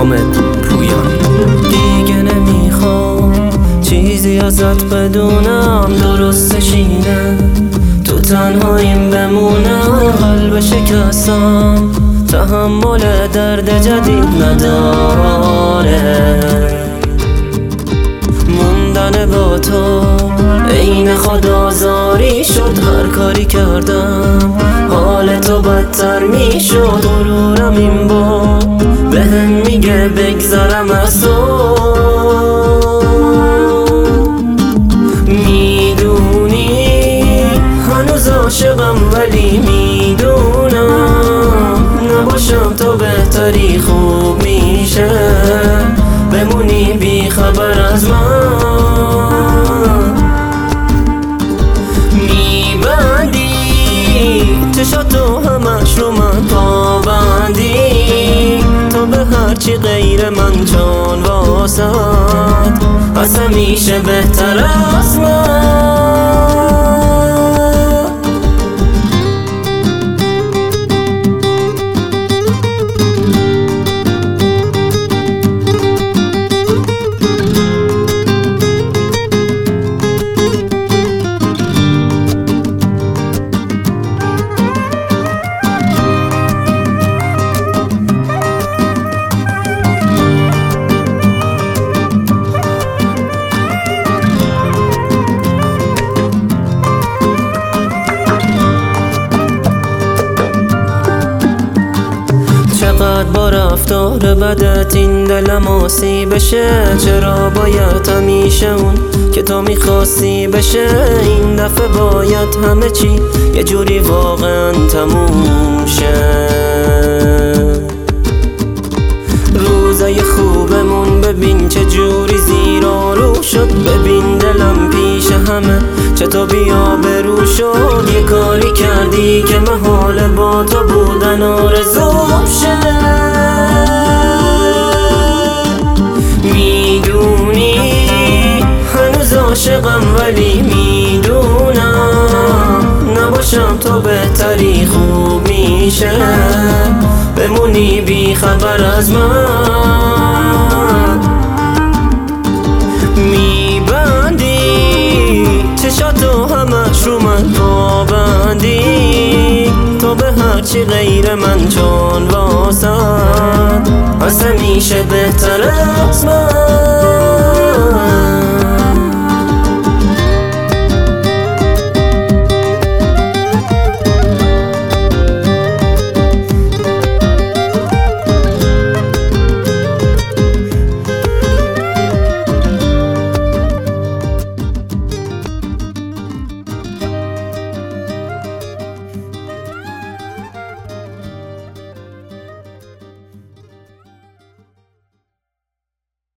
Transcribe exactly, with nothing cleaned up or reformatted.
حامد پویانی. دیگه نمیخوام چیزی ازت بدونم، درستش اینه تو تنهاییم بمونم. قلب شکستم تحمل درد جدید نداره، موندن با تو عین خودآزاری شد. هر کاری کردم حال تو بدتر میشد. غرورم این بار بهم میگه بگذرم از تو. میدونی هنوز عاشقم ولی میدونم نباشم تو بهتری خوب میشه. بمونی بی خبر از من، میبندی چشاتو همش رو من پابندی. تو به هرچی غیر من چون واسد از همیشه بهتر از من. چقدر با رفتار بدت این دلم آسیب بشه. چرا باید همیشه اون که تو میخواستی بشه؟ این دفعه باید همه چی یه جوری واقعا تموم شه. روزای خوبمون ببین چه جوری زیر و رو شد. ببین دلم پیش همه چطور بیا برو شد. یه کاری کردی که محال با تو بودن آرزوم شه. میدونی هنوز عاشقم ولی میدونم نباشم تو بهتری خوب میشه. بمونی بی خبر از من، میبندی چشاتو همش رو من پابندی. تو به هرچی غیر من چون واسد از همیشه بهتر از من.